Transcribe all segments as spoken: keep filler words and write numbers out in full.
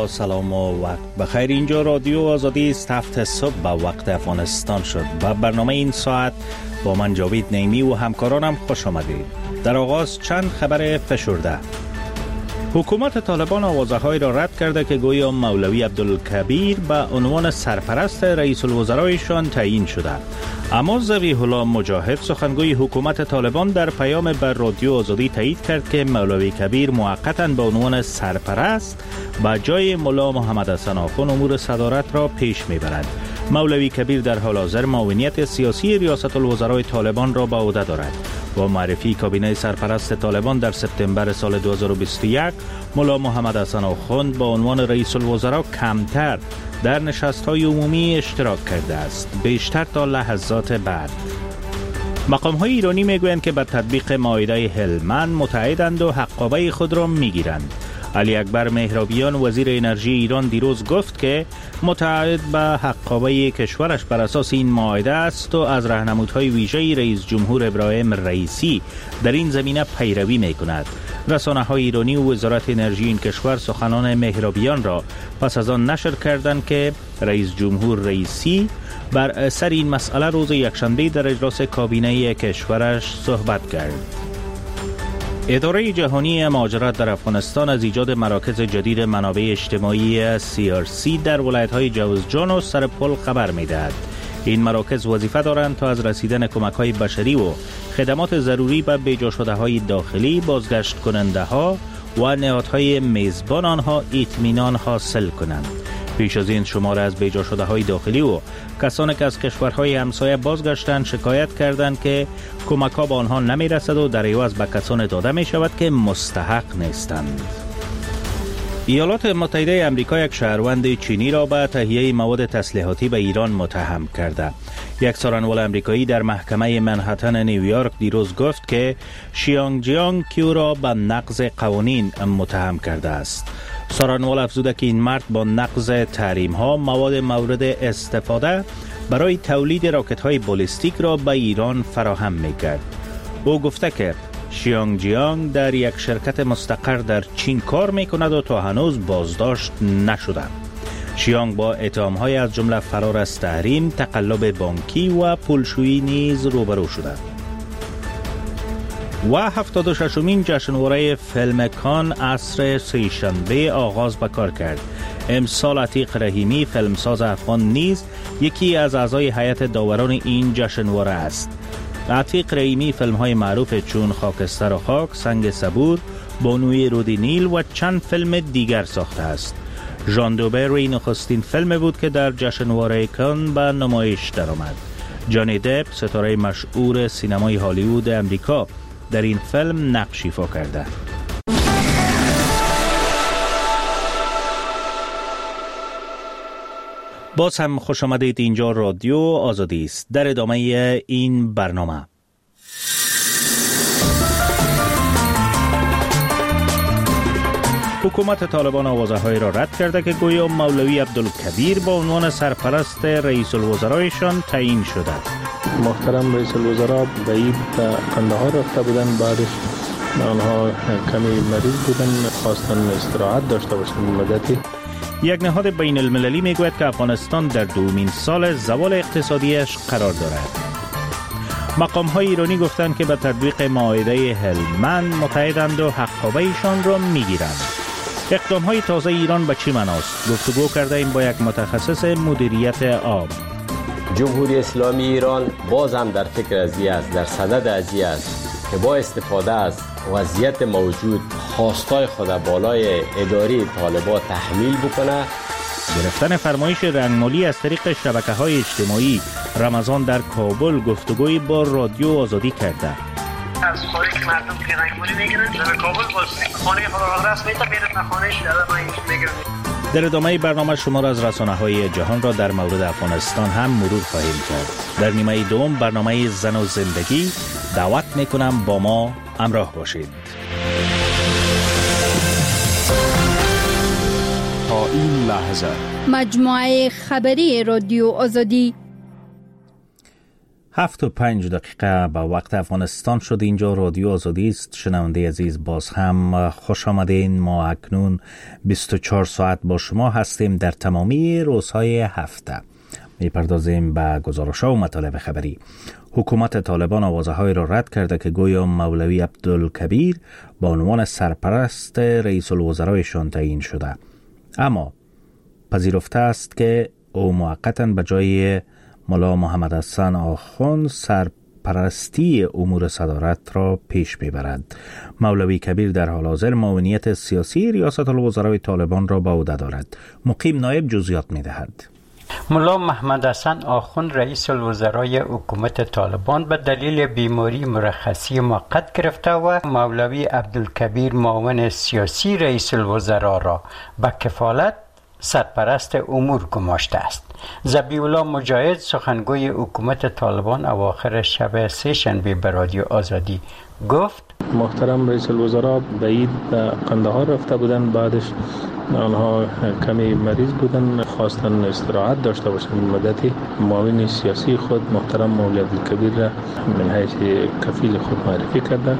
با سلام و وقت بخیر. اینجا رادیو آزادی است. هفت صبح به وقت افغانستان شد و برنامه این ساعت با من جاوید نیمی و همکارانم خوش آمدید. در آغاز چند خبر فشرده. حکومت طالبان آوازه‌هایی را رد کرده که گویا مولوی عبدالکبیر به عنوان سرپرست رئیس الوزرایشان تعیین شده. اما ذبیح الله مجاهد سخنگوی حکومت طالبان در پیام بر رادیو آزادی تایید کرد که مولوی کبیر موقتاً به عنوان سرپرست به جای ملا محمد حسن آخوند امور صدارت را پیش میبرد. مولوی کبیر در حال حاضر معاونیت سیاسی ریاست الوزرای طالبان را به عهده دارد. با معرفی کابینه سرپرست طالبان در سپتامبر سال دو هزار و بیست و یک، ملا محمد حسن آخوند با عنوان رئیس الوزراء کمتر در نشست‌های عمومی اشتراک کرده است، بیشتر تا لحظات بعد. مقام‌های ایرانی میگویند که به تطبیق معاهده هلمند متعهدند و حقابه خود را میگیرند. علی اکبر مهرابیان وزیر انرژی ایران دیروز گفت که متعهد به حقابه کشورش بر اساس این معاهده است و از راهنمودهای ویژه رئیس جمهور ابراهیم رئیسی در این زمینه پیروی میکند. رسانه‌های ایرانی و وزارت انرژی این کشور سخنان مهرابیان را پس از آن نشر کردند که رئیس جمهور رئیسی بر اثر این مسئله روز یکشنبه در اجلاس کابینه کشورش صحبت کرد. اداره جهانی مهاجرت در افغانستان از ایجاد مراکز جدید منابع اجتماعی سی آر سی در ولایت‌های جوزجان و سرپل خبر می‌دهد. این مراکز وظیفه دارند تا از رسیدن کمک‌های بشری و خدمات ضروری به بیجا شده‌های داخلی، بازگشت کننده‌ها و نهادهای میزبان آنها اطمینان حاصل کنند. پیش از این شمار از بیجا شده‌های داخلی و کسانی که از کشورهای همسایه بازگشتند شکایت کردند که کمک‌ها به آنها نمی‌رسد و در عوض به کسان داده می‌شود که مستحق نیستند. ایالات متحده آمریکا یک شهروند چینی را به تهیه مواد تسلیحاتی به ایران متهم کرده. یک سخنگوی آمریکایی در محکمه منهتن نیویورک دیروز گفت که شیانگ جیانگ کیو را به نقض قوانین متهم کرده است. سخنگوی افزوده که این مرد با نقض تحریم‌ها مواد مورد استفاده برای تولید راکت‌های بالستیک را به ایران فراهم می‌کرد. او گفته که شیانگ جیانگ در یک شرکت مستقر در چین کار می‌کند و تا هنوز بازداشت نشده. شیانگ با اتهام‌های از جمله فرار از تحریم، تقلب بانکی و پولشویی نیز روبرو شده. و هفتاد و ششمین جشنواره فیلم کان عصر سه‌شنبه آغاز به کار کرد. امسال عتیق رحیمی فیلمساز افغان نیز یکی از اعضای هیئت داوران این جشنواره است. عتیق رحیمی فیلم‌های معروف چون خاکستر و خاک، سنگ صبور، بانوی رودی نیل و چند فیلم دیگر ساخته است. ژان دوبری نخستین فیلم بود که در جشنواره کان به نمایش درآمد. جانی دپ ستاره مشهور سینمای هالیوود امریکا در این فیلم نقش ایفا کرده. باز هم خوش آمدید. اینجا رادیو آزادی است. در ادامه این برنامه حکومت طالبان آوازه‌هایی را رد کرده که گویا مولوی عبدالکبیر با عنوان سرپرست رئیس الوزرایشان تعیین شده. محترم رئیس الوزراء به عید به قندهار رفته بودن، بعدش آنها کمی مریض بودن، خواستن استراحت داشته باشند مدتی. یک نهاد بین المللی میگوید که افغانستان در دومین سال زوال اقتصادیش قرار دارد. مقام‌های ایرانی گفتند که به تطبیق معاهده هلمند متعهدند و حقابه‌شان را میگیرند. اقدام‌های تازه ایران به چی معناست؟ گفتگو کرده ایم با یک متخصص مدیریت آب. جمهوری اسلامی ایران باز هم در فکر ازی است، در صدد ازی است که با استفاده از وضعیت موجود خواستای خود بالای اداری طالبان تحمیل بکنه. گرفتن فرمایش رنگمالی از طریق شبکه‌های اجتماعی. رمضان در کابل گفتگوی با رادیو آزادی کرده. از خواهی که مردم که رنگمالی میگیرن در کابل باز خانه خدا رسمی تا بیرون خانهش در ما میگیرن. در ادامه برنامه شما از رسانه‌های جهان را در مورد افغانستان هم مرور خواهیم کرد. در نیمه دوم برنامه زن و زندگی دعوت میکنم با ما همراه باشید. تا این لحظه مجموعه خبری رادیو آزادی. هفت و پنج دقیقه به وقت افغانستان شد. اینجا رادیو آزادی است. شنونده عزیز، باز هم خوش آمدین. ما اکنون بیست و چهار ساعت با شما هستیم در تمامی روزهای هفته. میپردازیم به گزارش‌ها و مطالب خبری. حکومت طالبان آوازه‌های را رد کرده که گویا مولوی عبدالکبیر با عنوان سرپرست رئیس الوزرایشان تعیین شده، اما پذیرفته است که او موقتاً به جای ملا محمد حسن آخوند سرپرستی امور صدارت را پیش میبرد. مولوی کبیر در حال حاضر معاونیت سیاسی ریاست الوزرای طالبان را به عهده دارد. مقیم نایب جزئیات میدهد. ملا محمد حسن آخوند رئیس الوزرای حکومت طالبان به دلیل بیماری مرخصی موقت گرفته و مولوی عبدالکبیر معاون سیاسی رئیس الوزرا را به کفالت سرپرست امور گماشته است. ذبیح الله مجاهد سخنگوی حکومت طالبان اواخر شب سه شنبه به رادیو آزادی گفت: محترم رئیس الوزراء به عید به قندهار رفته بودن، بعدش آنها کمی مریض بودن، خواستن استراحت داشته باشند. مدتی معاون سیاسی خود محترم مولوی عبدالکبیر را من حیث کفیل خود معرفی کردن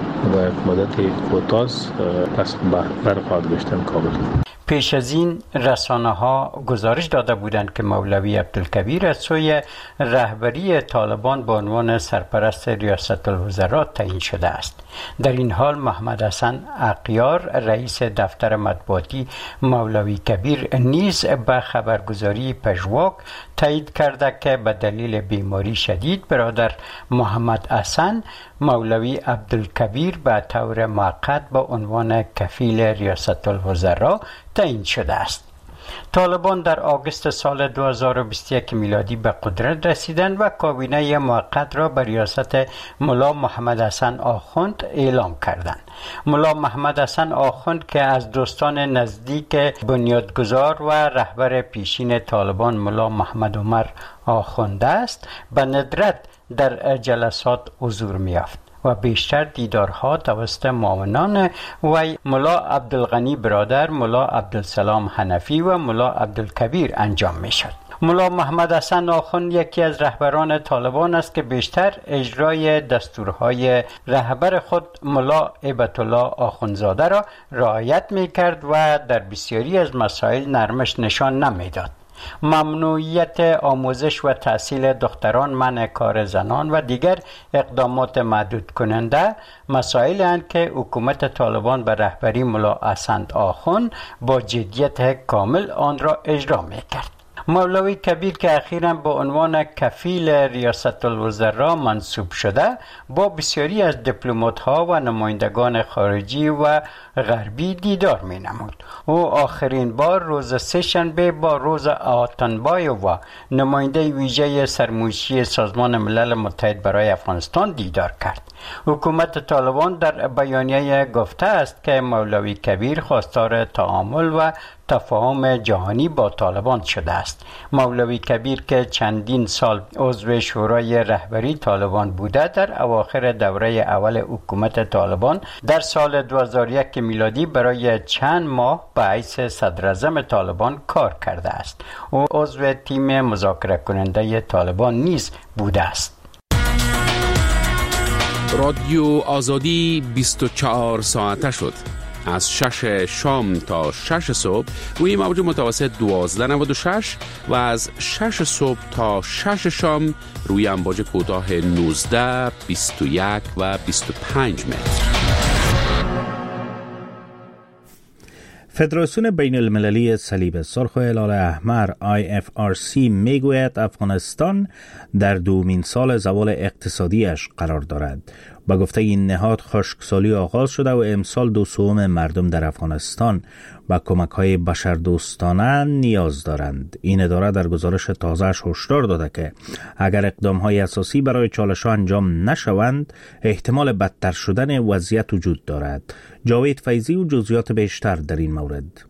و مدتی کوتاست پس برگشتن کابل. پیش از این رسانه ها گزارش داده بودند که مولوی عبدالکبیر از سوی رهبری طالبان به عنوان سرپرست ریاست الوزراء تعیین شده است. در این حال محمد حسن اغیار رئیس دفتر مطبوعاتی مولوی کبیر نیز به خبرگزاری پژواک تایید کرده که به دلیل بیماری شدید برادر محمد حسن مولوی عبدالکبیر به طور موقت به عنوان کفیل ریاست الوزراء تعیین شده است. طالبان در آگوست سال دو هزار و بیست و یک میلادی به قدرت رسیدند و کابینه موقت را به ریاست ملا محمد حسن آخوند اعلام کردند. ملا محمد حسن آخوند که از دوستان نزدیک بنیادگذار و رهبر پیشین طالبان ملا محمد عمر آخوند است، به ندرت در جلسات حضور می‌یافت و بیشتر دیدارها توسط معاونان وی ملا عبدالغنی برادر، ملا عبدالسلام حنفی و ملا عبدالکبیر انجام می شد. ملا محمد حسن آخوند یکی از رهبران طالبان است که بیشتر اجرای دستورهای رهبر خود ملا هیبت الله آخوندزاده را رعایت می کرد و در بسیاری از مسائل نرمش نشان نمی داد. ممنوعیت آموزش و تحصیل دختران، منع کار زنان و دیگر اقدامات محدود کننده مسائل اند که حکومت طالبان به رهبری ملا حسن آخوند با جدیت کامل آن را اجرا می‌کرد. مولوی کبیر که اخیراً به عنوان کفیل ریاست الوزراء منصوب شده، با بسیاری از دیپلمات‌ها و نمایندگان خارجی و غربی دیدار می‌نمود. او آخرین بار روز سه شنبه با روز آتنبایو و نماینده ویژه سرمایشی سازمان ملل متحد برای افغانستان دیدار کرد. حکومت طالبان در بیانیه گفته است که مولوی کبیر خواستار تعامل و تفاهم جهانی با طالبان شده است. مولوی کبیر که چندین سال عضو شورای رهبری طالبان بوده، در اواخر دوره اول حکومت طالبان در سال دو هزار و یک میلادی برای چند ماه به حیث صدراعظم طالبان کار کرده است. او عضو تیم مذاکره کننده طالبان نیز بوده است. رادیو آزادی بیست و چهار ساعته شد. از شش شام تا شش صبح روی موج متوسط دوازده نود و شش و از شش صبح تا شش شام روی امواج کوتاه نوزده، بیست و یک و بیست و پنج متر. فدراسیون بین المللی صلیب سرخ و هلال احمر آی اف آر سی میگوید افغانستان در دومین سال زوال اقتصادیش قرار دارد. با گفته این نهاد خشکسالی آغاز شده و امسال دو سوم مردم در افغانستان و کمک‌های بشردوستانه نیاز دارند. این اداره در گزارش تازه‌اش هشدار داده که اگر اقدام‌های اساسی برای چالش‌ها انجام نشوند، احتمال بدتر شدن وضعیت وجود دارد. جاوید فیضی و جزئیات بیشتر در این مورد.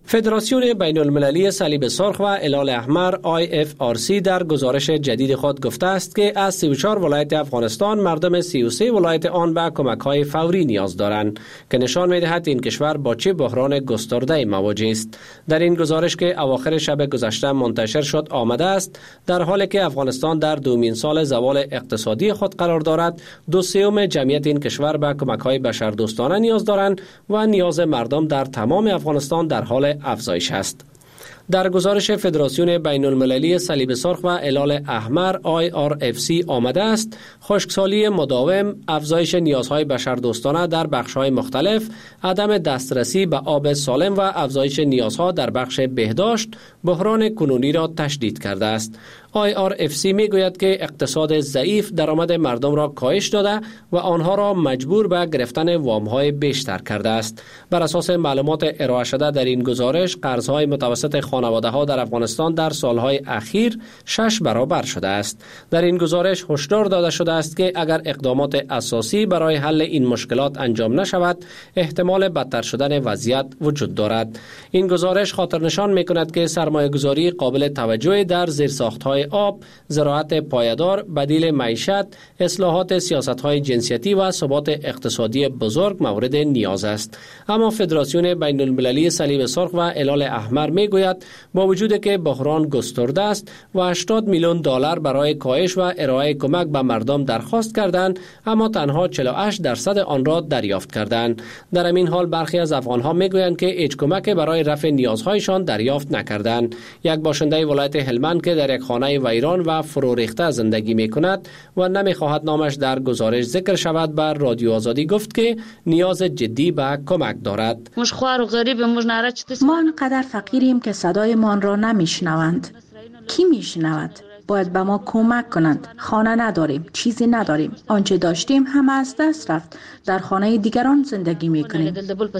فدراسیون بین المللی صلیب سرخ و هلال احمر آی اف آر سی در گزارش جدید خود گفته است که از سی و چهار ولایت افغانستان مردم سی و سه ولایت آن به کمک‌های فوری نیاز دارند که نشان می‌دهد این کشور با چه بحران گسترده مواجه است. در این گزارش که اواخر شب گذشته منتشر شد آمده است در حالی که افغانستان در دومین سال زوال اقتصادی خود قرار دارد، دو سوم جمعیت این کشور به کمک‌های بشردوستانه نیاز دارند و نیاز مردم در تمام افغانستان در حال افزایش است. در گزارش فدراسیون بین المللی صلیب سرخ و هلال احمر آی آر اف سی آمده است خشکسالی مداوم، افزایش نیازهای بشردوستانه در بخش‌های مختلف، عدم دسترسی به آب سالم و افزایش نیازها در بخش بهداشت بحران کنونی را تشدید کرده است. آی آر اف سی می گوید که اقتصاد ضعیف درآمد مردم را کاهش داده و آنها را مجبور به گرفتن وام‌های بیشتر کرده است. بر اساس معلومات ارائه شده در این گزارش، قرض‌های متوسط خانواده‌ها در افغانستان در سالهای اخیر شش برابر شده است. در این گزارش هشدار داده شده است که اگر اقدامات اساسی برای حل این مشکلات انجام نشود، احتمال بدتر شدن وضعیت وجود دارد. این گزارش خاطر نشان می‌کند که سرمایه‌گذاری قابل توجهی در زیرساخت‌های آب، زراعت پایدار، بدیل معیشت، اصلاحات سیاست‌های جنسیتی و ثبات اقتصادی بزرگ مورد نیاز است. اما فدراسیون بین المللی صلیب سرخ و هلال احمر میگوید با وجود که بحران گسترده است و هشتاد میلیون دلار برای کاهش و ارائه کمک به مردم درخواست کردند، اما تنها چهل و هشت درصد آن را دریافت کردند. در همین حال برخی از افغان‌ها میگویند که هیچ کمک برای رفع نیازهایشان دریافت نکردند. یک باشنده ولایت هلمند که در یک خانه ویران و فرو ریخته زندگی می کند و نمی خواهد نامش در گزارش ذکر شود بر رادیو آزادی گفت که نیاز جدی به کمک دارد. ما انقدر فقیریم که صدای ما را نمی شنوند. کی می شنود؟ باید به ما کمک کنند. خانه نداریم، چیزی نداریم. آنچه داشتیم همه از دست رفت. در خانه دیگران زندگی می کنیم.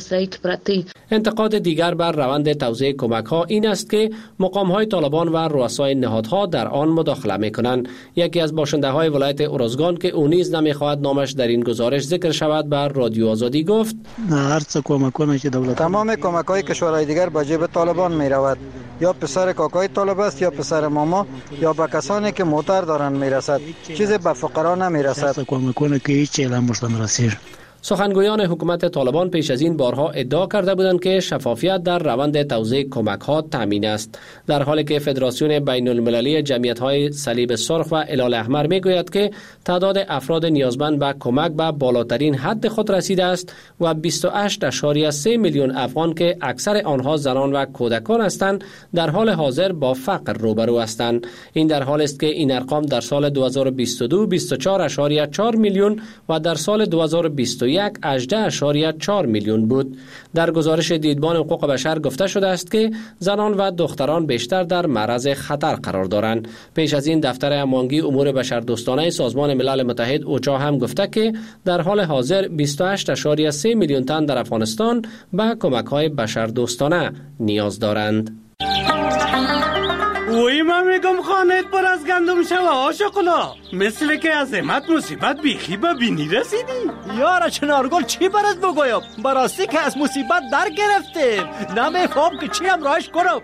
انتقاد دیگر بر روند توزیع کمک ها این است که مقام های طالبان و رؤسای نهادها در آن مداخله می کنند. یکی از باشنده های ولایت ارزگان که او نیز نمی خواهد نامش در این گزارش ذکر شود بر رادیو آزادی گفت: هر څه کمکونه که دولت تمام کمک های کشورهای دیگر به جیب طالبان می رود. یا پسر کاکای طالب است یا پسر ماما یا به کسانی که موتر دارند می رسد. چیزی به فقرا نمی رسد. کمکونه که هیچ اعلام مشتن رسید. سخنگویان حکومت طالبان پیش از این بارها ادعا کرده بودند که شفافیت در روند توزیع کمک‌ها تامین است، در حالی که فدراسیون بین المللی جمعیت‌های صلیب سرخ و هلال احمر میگوید که تعداد افراد نیازمند به کمک به بالاترین حد خود رسیده است و بیست و هشت ممیز سه میلیون افغان که اکثر آنها زنان و کودکان هستند در حال حاضر با فقر روبرو هستند. این در حالی است که این ارقام در سال دو هزار و بیست و دو بیست و چهار ممیز چهار میلیون و در سال دو هزار و بیست و یک هجده ممیز چهار میلیون بود. در گزارش دیدبان حقوق بشر گفته شده است که زنان و دختران بیشتر در معرض خطر قرار دارند. پیش از این دفتر هماهنگی امور بشردوستانه سازمان ملل متحد اوچا هم گفته که در حال حاضر بیست و هشت ممیز سه میلیون تن در افغانستان به کمک‌های بشردوستانه نیاز دارند. وی من میگم خانت پر از گندم شوه آشقلا، مثل که از امت مصیبت بیخی به بینی رسیدی. یارا چنارگل چی برات بگویم؟ براستی که از مصیبت در گرفتیم، نمیفهم که چی هم راهش کنم.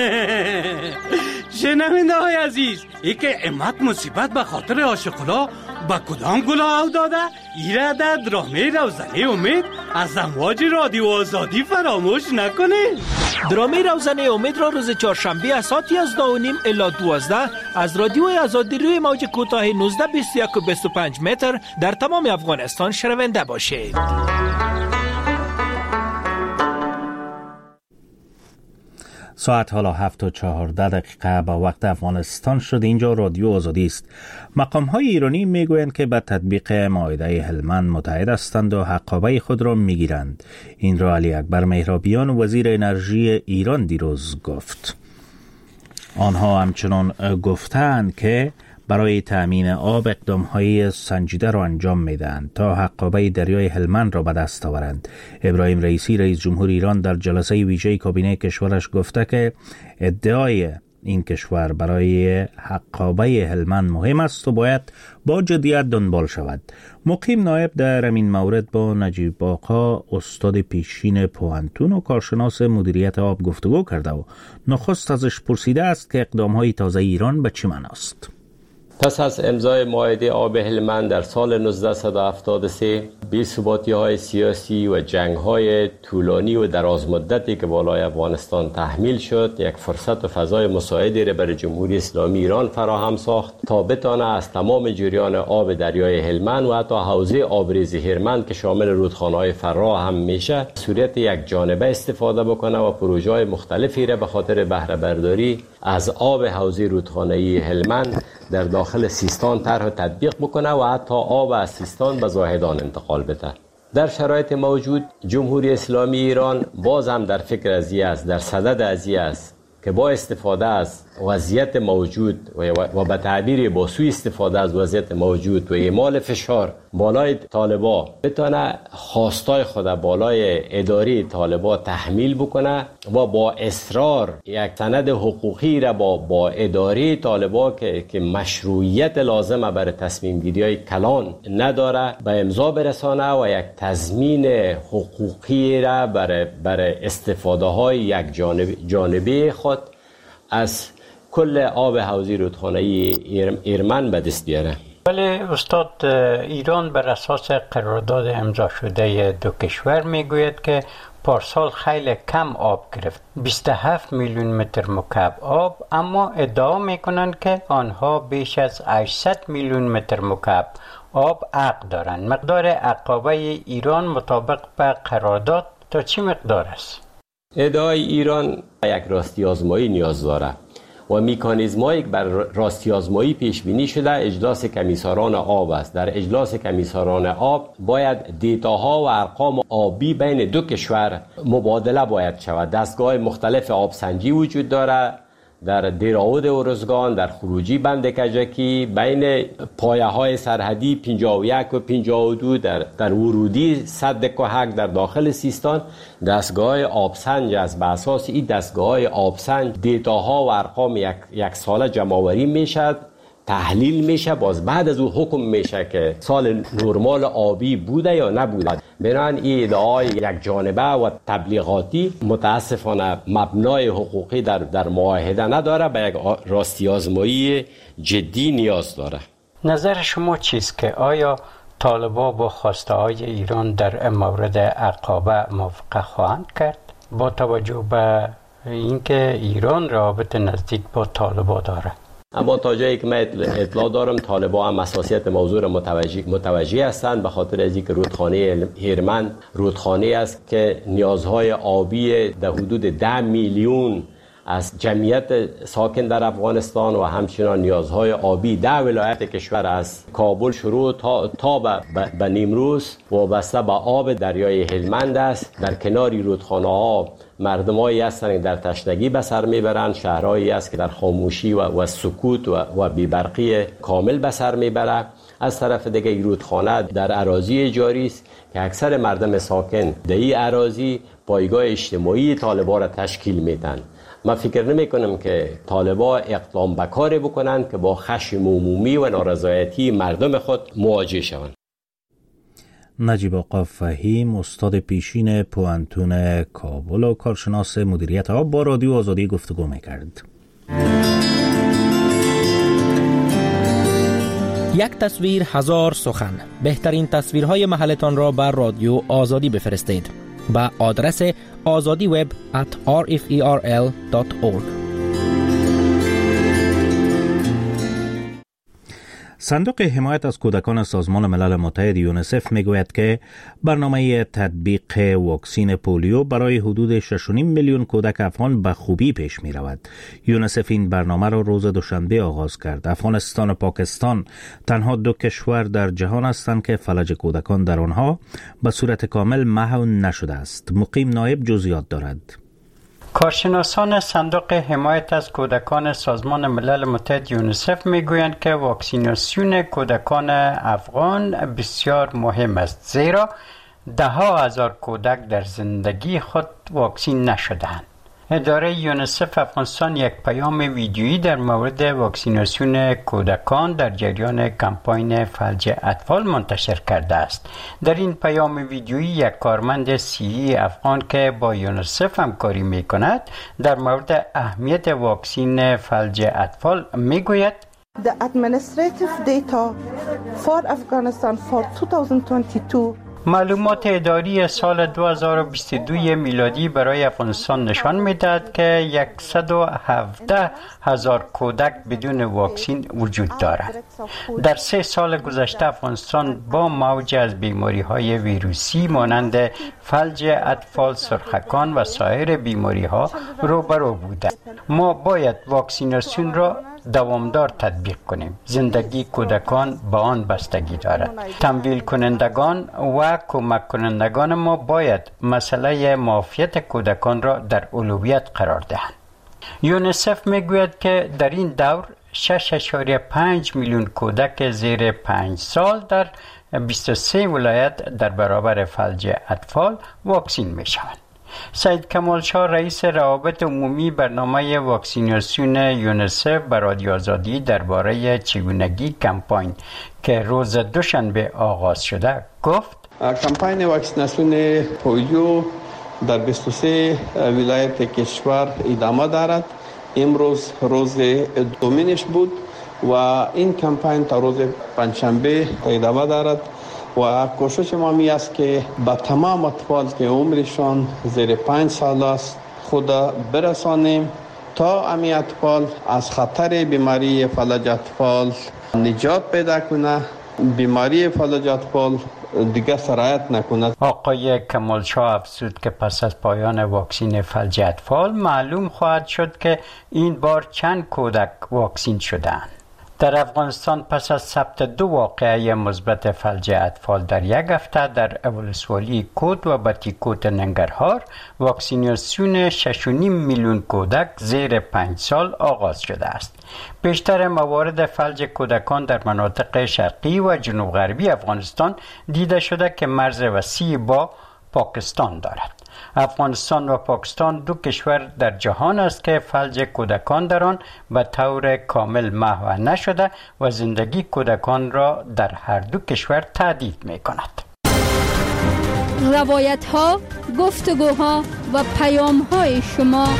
شنونده های عزیز، ای که امت مصیبت به خاطر آشقلا با کدام گلا او داده؟ ایره در درامه روزنه امید از امواج رادیو آزادی فراموش نکنید. درامه روزنه امید را روز چهارشنبه از ساعت یازده و نیم الی دوازده از رادیو آزادی روی موج کوتاه نوزده بیست و یک و بیست و پنج متر در تمام افغانستان شنونده باشید. ساعت حالا هفت و چهارده دقیقه با وقت افغانستان شد. اینجا رادیو آزادی است. مقام های ایرانی میگویند که به تطبیق معاهده هلمند متحد هستند و حقابه خود را میگیرند. این را علی اکبر مهرابیان وزیر انرژی ایران دیروز گفت. آنها همچنان گفتند که برای تأمین آب اقدام‌های سنجیده را انجام می‌دهند تا حقابه دریای هلمند را به دست آورند. ابراهیم رئیسی رئیس جمهور ایران در جلسه ویژه کابینه کشورش گفته که ادعای این کشور برای عقابه هلمند مهم است و باید با جدیت دنبال شود. مقیم نایب در این مورد با نجیب آقا استاد پیشین پوانتون و کارشناس مدیریت آب گفتگو کرده و نخست ازش پرسیده است که اقدام‌های تازه ایران به چه معناست. پس از امضای معاهده آب هلمند در سال نوزده هفتاد و سه، بی‌ثباتی‌های سیاسی و جنگ‌های طولانی و دراز مدتی که بالای افغانستان تحمیل شد، یک فرصت و فضای مساعدی را برای جمهوری اسلامی ایران فراهم ساخت تا بتانه از تمام جریان آب دریای هلمند و حتی حوزه آبریز هرمند که شامل رودخانه‌های فرا هم میشه، صورت یک جانبه استفاده بکنه و پروژه‌های مختلفی را به خاطر بهره برداری از آب حوزه رودخانه‌ای هلمند در داخل سیستان طرح و تطبیق بکنه و حتی آب از سیستان به زاهدان انتقال بده. در شرایط موجود جمهوری اسلامی ایران باز هم در فکر ازی است، در صدد ازی است که با استفاده از وضعیت موجود و به تعبیر با سوء استفاده از وضعیت موجود و اعمال فشار بالای طالبا بتونه خواستای خود بالای اداری طالبا تحمیل بکنه و با اصرار یک سند حقوقی را با با اداری طالبا که که مشروعیت لازمه برای تصمیم گیری های کلان نداره به امضا برسانه و یک تضمین حقوقی را برای برای استفاده های یک جانب جانبی خود از کل آب حوزه رودخانه‌ای هرمند به دست بیاره. ولی استاد، ایران بر اساس قرارداد امضا شده دو کشور میگوید که پارسال خیلی کم آب گرفت، بیست و هفت میلیون متر مکعب آب، اما ادعا میکنند که آنها بیش از هشتصد میلیون متر مکعب آب حق دارند. مقدار عقابه ایران مطابق به قرارداد تا چه مقدار است؟ ادعای ایران یک راستی آزمایی نیاز داره و میکانیزمایی که بر راستی آزمایی پیش بینی شده اجلاس کمیساران آب است. در اجلاس کمیساران آب باید دیتاها و ارقام آبی بین دو کشور مبادله باید شود. دستگاه مختلف آبسنجی وجود داره در دیراود ارزگان، در خروجی بند کجکی، بین پایه های سرحدی پنجاه و یک و پنجاه و دو، در, در ورودی سد کوهک در داخل سیستان دستگاه آبسنج است. به اساس این دستگاه آبسنج دیتاها و ارقام یک, یک ساله جمع‌آوری میشد، تحلیل میشه، باز بعد از او حکم میشه که سال نرمال آبی بوده یا نبوده. بنابراین این ادعای یک جانبه و تبلیغاتی متاسفانه مبنای حقوقی در در معاهده نداره، به یک راستی آزمایی جدی نیاز داره. نظر شما چیست که آیا طالبان با خواسته های ایران در مورد عقابه موافقت خواهند کرد با توجه به اینکه ایران رابط نزدیک با طالبان داره؟ اما تا جایی که من اطلاع دارم طالبان هم حساسیت موضوع را متوجه متوجه هستند، به خاطر از اینکه رودخانه هرمند رودخانه است که نیازهای آبی در حدود ده میلیون از جمعیت ساکن در افغانستان و همچنان نیازهای آبی ده ولایت کشور از کابل شروع تا تا به, به نیمروز وابسته به آب دریای هلمند است. در کناری رودخانه ها مردمایی هستند در تشنگی به سر میبرند، شهرهایی است که در خاموشی و, و سکوت و, و بیبرقی کامل به سر میبرند. از طرف دیگه این رودخانه در اراضی جاری است که اکثر مردم ساکن در این اراضی پایگاه اجتماعی طالبان را تشکیل میدن. من فکر نمی کنم که طالبان اقدام به کاری بکنند که با خشم عمومی و نارضایتی مردم خود مواجه شوند. نجیب آقا فهیم استاد پیشین پوانتون کابل و کارشناس مدیریت آب با رادیو آزادی گفتگو می‌کرد. یک تصویر هزار سخن. بهترین تصویرهای محلتان را بر رادیو آزادی بفرستید با آدرس آزادی وب ات آر اف ای آر ال دات اورگ. صندوق حمایت از کودکان سازمان ملل متحد یونیسف میگوید که برنامه تطبیق واکسین پولیو برای حدود شش و نیم میلیون کودک افغان به خوبی پیش می رود. یونیسف این برنامه را روز دوشنبه آغاز کرد. افغانستان و پاکستان تنها دو کشور در جهان هستند که فلج کودکان در آنها به صورت کامل محو نشده است. مقیم نایب جزئیات دارد. کارشناسان صندوق حمایت از کودکان سازمان ملل متحد یونیسف میگویند که واکسیناسیون کودکان افغان بسیار مهم است، زیرا ده ها هزار کودک در زندگی خود واکسین نشده‌اند. اداره یونیسف افغانستان یک پیام ویدیویی در مورد واکسیناسیون کودکان در جریان کمپاین فلج اطفال منتشر کرده است. در این پیام ویدیویی یک کارمند سی‌ای افغان که با یونیسف همکاری می‌کند در مورد اهمیت واکسین فلج اطفال می‌گوید: The administrative data for Afghanistan for twenty twenty-two معلومات اداری سال دو هزار و بیست و دو میلادی برای افغانستان نشان می‌دهد که صد و هفده هزار کودک بدون واکسین وجود دارد. در سه سال گذشته افغانستان با موج از بیماری‌های ویروسی مانند فلج اطفال، سرخکان و سایر بیماری‌ها روبرو بوده. ما باید واکسیناسیون را دوامدار تطبیق کنیم. زندگی کودکان به آن بستگی دارد. تمویل کنندگان و کمک کنندگان ما باید مسئله معافیت کودکان را در اولویت قرار دهند. یونیسف میگوید که در این دور شش و پنج میلیون کودک زیر پنج سال در بیست و سه ولایت در برابر فلج اطفال واکسین می شوند. سید کمال شاه رئیس روابط عمومی برنامه واکسیناسیون یونیسف بر رادیو آزادی درباره چگونگی کمپاین که روز دوشنبه آغاز شده گفت: کمپاین واکسیناسیون پولیو در بیست و سه ولایت کشور ادامه دارد. امروز روز دومینش بود و این کمپاین تا روز پنجشنبه ادامه دارد و کوشش ما می است که با تمام اطفال که عمرشان زیر پنج سال است خود برسانیم تا امی اطفال از خطر بیماری فلج اطفال نجات پیدا کنه، بیماری فلج اطفال دیگه سرایت نکند. آقای کمال شاه افزود که پس از پایان واکسین فلج اطفال معلوم خواهد شد که این بار چند کودک واکسین شدند. در افغانستان پس از ثبت دو واقعه مثبت فلج اطفال در یک هفته در ولسوالی کود و بتیکوت ننگرهار، واکسیناسیون شش و نیم میلیون کودک زیر پنج سال آغاز شده است. بیشتر موارد فلج کودکان در مناطق شرقی و جنوب غربی افغانستان دیده شده که مرز وسیع با پاکستان دارد. افغانستان و پاکستان دو کشور در جهان است که فلج کودکان در آن به طور کامل محو نشده و زندگی کودکان را در هر دو کشور تهدید می کند. روایت ها، گفتگوها و پیام های شما.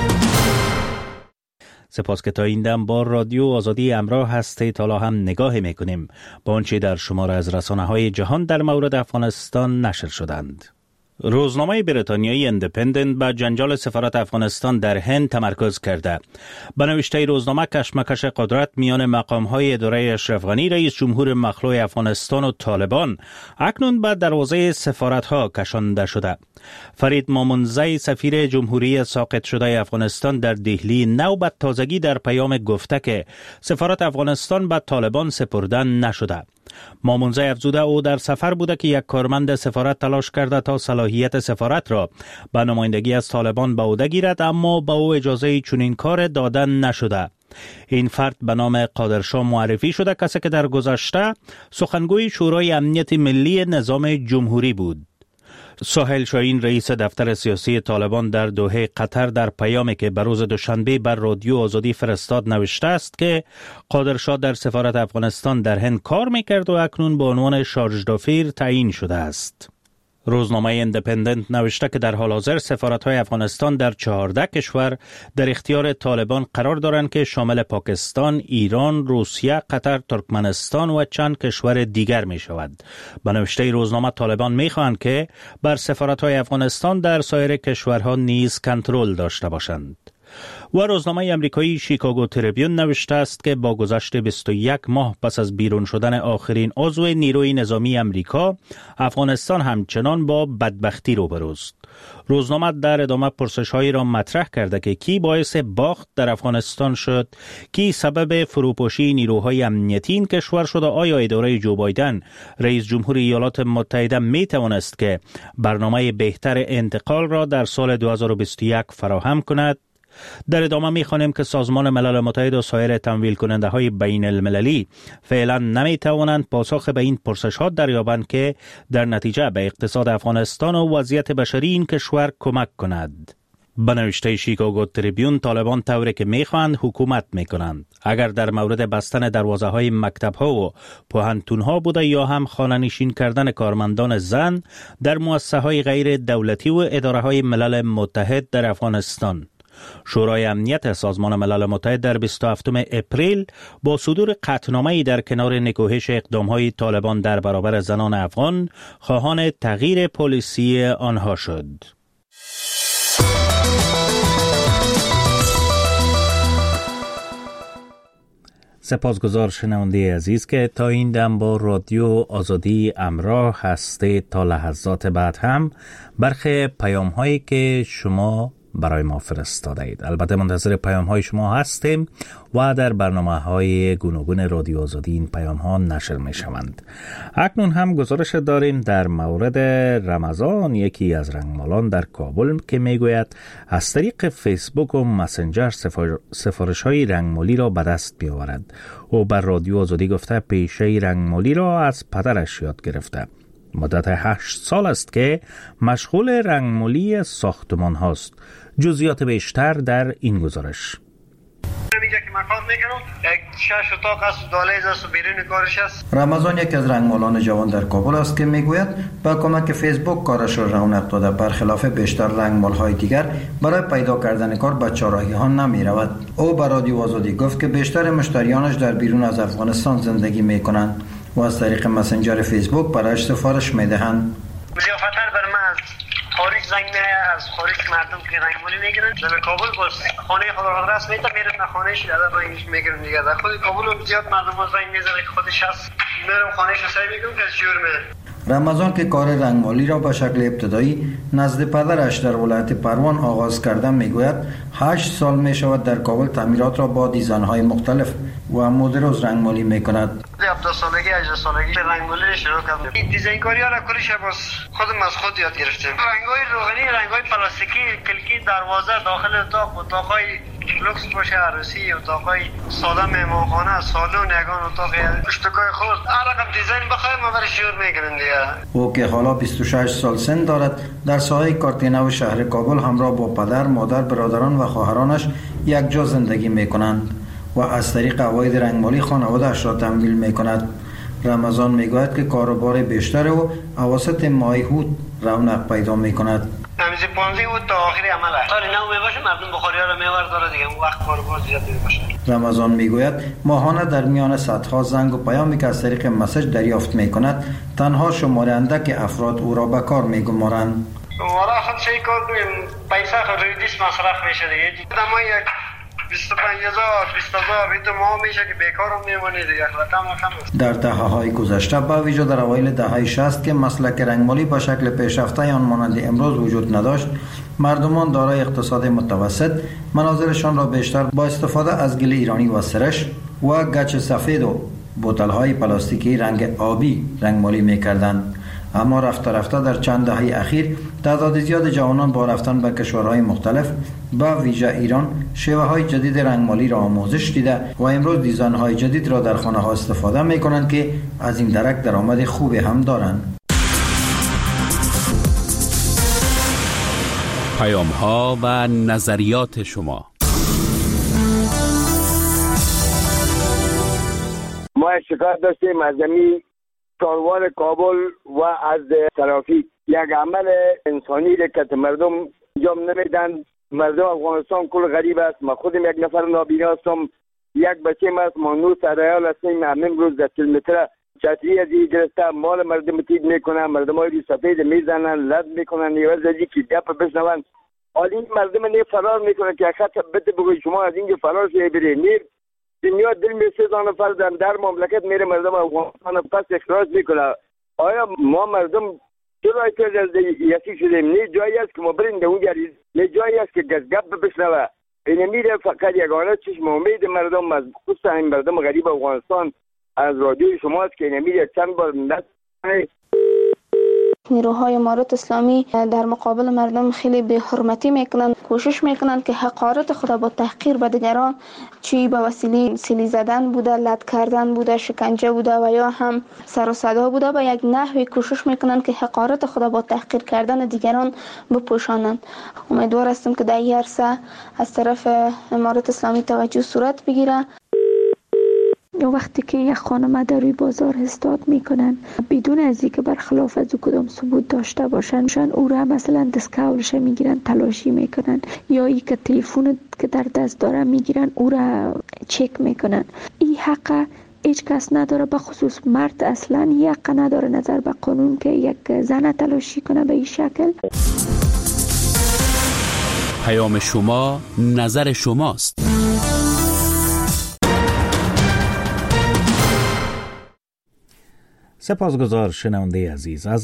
سپاس که تا این دم با رادیو آزادی همراه هستید. حالا هم نگاه میکنیم با آنچه در شماره از رسانه های جهان در مورد افغانستان نشر شدند. روزنامه بریتانیایی اندپندنت به جنجال سفارت افغانستان در هند تمرکز کرده. به نوشته روزنامه کشمکش قدرت میان مقام‌های اداره اشرف غنی رئیس جمهور مخلوع افغانستان و طالبان اکنون به دروازه سفارت‌ها کشانده شده. فرید مامونزی سفیر جمهوری ساقط شده افغانستان در دهلی نوبت تازگی در پیام گفته که سفارت افغانستان به طالبان سپردن نشده. مامونزی افزوده او در سفر بوده که یک کارمند سفارت تلاش کرده تا صلاحیت سفارت را به نمایندگی از طالبان به عهده گیرد، اما به او اجازه چنین کار دادن نشده. این فرد به نام قادرشاه معرفی شده، کسی که در گذشته سخنگوی شورای امنیت ملی نظام جمهوری بود. سهیل شاهین رئیس دفتر سیاسی طالبان در دوحه قطر در پیامی که به روز دوشنبه بر رادیو آزادی فرستاد نوشته است که قادرشاه در سفارت افغانستان در هند کار میکرد و اکنون به عنوان شارژ دافیر تعیین شده است. روزنامه اندپندنت نوشته که در حال حاضر سفارت‌های افغانستان در چهارده کشور در اختیار طالبان قرار دارند که شامل پاکستان، ایران، روسیه، قطر، ترکمنستان و چند کشور دیگر می شود. به نوشته روزنامه طالبان می خواهند که بر سفارت‌های افغانستان در سایر کشورها نیز کنترل داشته باشند. و روزنامه امریکایی شیکاگو تریبیون نوشته است که با گذشت بیست و یک ماه پس از بیرون شدن آخرین عضو نیروی نظامی امریکا، افغانستان همچنان با بدبختی روبروست. روزنامه در ادامه پرسش‌هایی را مطرح کرده که کی باعث باخت در افغانستان شد، کی سبب فروپاشی نیروهای امنیتی این کشور شد و آیا اداره جو بایدن رئیس جمهور ایالات متحده می توانست که برنامه بهتر انتقال را در سال دو هزار و بیست و یک فراهم کند. در ادامه می‌خوانیم که سازمان ملل متحد و سایر تمویل کننده های بین المللی فعلا نمی توانند پاسخ به این پرسش ها دریابند که در نتیجه به اقتصاد افغانستان و وضعیت بشری این کشور کمک کند. به نوشته شیکاگو تریبیون، طالبان طوری که میخواهند حکومت میکنند. اگر در مورد بستن دروازه های مکتب ها و پوهنتون ها بوده یا هم خانه نشین کردن کارمندان زن در مؤسسه های غیر دولتی و اداره های ملل متحد در افغانستان. شورای امنیت سازمان ملل متحد در بیست و هفتم اپریل با صدور قطعنامه‌ای در کنار نکوهش اقدام‌های طالبان در برابر زنان افغان خواهان تغییر پلیسی آنها شد. سپاسگزار شنونده عزیز که تا این دم با رادیو آزادی همراه هستید. تا لحظات بعد هم برخی پیام هایی که شما برای ما فرستاده اید. البته منتظر پیام های شما هستیم و در برنامه های گوناگون رادیو آزادی این پیام ها نشر می شوند. اکنون هم گزارش داریم در مورد رمضان، یکی از رنگمالان در کابل که می گوید از طریق فیسبوک و مسنجر سفارش های رنگمالی را به دست بیاورد. او بر رادیو آزادی گفته پیشه رنگمالی را از پدرش یاد گرفته. مدت هشت سال است که مشغول رنگمالی ساختمان هاست. جزئیات بیشتر در این گزارش. رمضان یک از رنگمالان جوان در کابل است که میگوید با کمک فیسبوک کارش را رونق داده. برخلاف بیشتر رنگمال های دیگر برای پیدا کردن کار به چهارراهی ها نمی رود. او به رادیو آزادی گفت که بیشتر مشتریانش در بیرون از افغانستان زندگی می کنند و از طریق مسنجر فیسبوک برایش سفارش می دهند. زیافتر بر من از خارج زنگ میه، از خارج مردم که رنگمالی میگیرن در کابل باز خانه خود را رسم میتا میرن خانهش در رنگش میگیرن دیگه. در خود کابل هم زیاد مردم ها زنگ میزنه که خودش هست میرم خانهش رو سعی میکنم که از جور میره. رمضان که کار رنگمالی را به شکل ابتدایی نزد پدرش در ولایت پروان آغاز کرده میگوید هشت سال می شود در کابل تعمیرات را با دیزاین‌های مختلف و مدروز رنگمالی میکند. هفده سالگی هجده سالگی رنگمالی شروع کردم. این دیزاین کاری ها را کلش باز خودم از خود یاد گرفتم. رنگ‌های روغنی، رنگ‌های پلاستیکی، کلکی دروازه داخل اتاق، اتاق‌های لوکس باشه، عروسی، اتاق‌های ساده مهمانخانه، سالن، یگان اتاق پشتکای خود، هر رقم دیزاین بخوایم ما برای شروع میکنیم دیگه. او که حالا بیست و شش سال سن دارد در ساحه کارتینو شهر کابل همراه با پدر، مادر، برادران و خواهرانش یک جا زندگی میکنند و از طریق عواید رنگمالی خانواده‌اش را تمویل میکند. رمضان میگوید که کاروبار بیشتر او اواسط ماه هوت رونق پیدا میکند. همیشه پانزده هوت تا آخری عمله. تا نو میباشه مردم بخاری ها رو میور داره دیگه. اون وقت کاروبار زیاد میباشه. رمضان میگوید ماهانه در میان صدها زنگ و پیامی که از طریق مسیج دریافت میکند تنها شمار اندک افراد او را به کار میگمارند. ورا خود چه کار کنیم؟ پیسه خود ریدیس مصرف میشه دیگه. ما یک بیست و پنج هزار بیست هزار این تو ماه میشه که بیکارم میمونی دیگه. در دهه‌های گذشته با ویژه در اوایل دهه شصت که مسلک رنگمالی به شکل پیشرفته آن مانند امروز وجود نداشت، مردمان دارای اقتصاد متوسط منازلشان را بیشتر با استفاده از گل ایرانی و سرش و گچ سفید و بوتل‌های پلاستیکی رنگ آبی رنگمالی می‌کردند. اما رفته رفته در چند دهه اخیر تعداد زیاد جوانان با رفتن به کشورهای مختلف با ویژه ایران شیوه های جدید رنگمالی را آموزش دیده و امروز دیزاین های جدید را در خانه ها استفاده می کنند که از این درک درآمد خوبی هم دارند. پیام ها و نظریات شما. ما شکایت داشتیم از زمین کاروان کابل و از ترافیک. یک عمل انسانی را که مردم انجام نمیدن. مردم افغانستان کل غریب است. ما خودم یک نفر نابینا هستم، یک بچه است، ما نو سرایال هستیم. همین روز در کیلومتر چتری از این گرفته مال مردم تید میکنن، مردم های سفید میزنن، لد میکنن، نیوز ازی که گپ بشنون. حالی مردم نی فرار میکنن که خط بده بگوی شما از اینجا فرار شده بری. نیر دنیا دل می سه نفر در مملکت میره مردم افغانستان پس اخراج میکنه. آیا ما مردم چرا ایتر از یسی شدیم؟ نه جایی است که ما بریم در اونجا، نه جایی است که گپ بشنوه. این میره فقط یگانه چشم امید مردم از خصوصا این مردم غریب افغانستان از رادیوی شماست که این میره چند بار نت نیروهای امارت اسلامی در مقابل مردم خیلی به حرمتی میکنن، کوشش میکنن که حقارت خود با تحقیر به دیگران، چی به وسیله سیلی زدن بوده، لط کردن بوده، شکنجه بوده و یا هم سر و صدا بوده، به یک نحوی کوشش میکنن که حقارت خود با تحقیر کردن دیگران بپوشانند. امیدوار هستم که در این عرصه از طرف امارت اسلامی توجه صورت بگیره. وقتی که یک خانم در روی بازار استاد میکنن بدون از اینکه برخلاف از او کدام ثبوت داشته باشن، شان او را مثلا دستکولش میگیرن، تلاشی میکنن، یا ای که تلفن که در دست داره میگیرن او را چک میکنن. این حق هیچ کس نداره، به خصوص مرد اصلا یک حق نداره نظر به قانون که یک زن تلاشی کنه به این شکل. پیام شما نظر شماست. سپاسگزار شنونده عزیز. از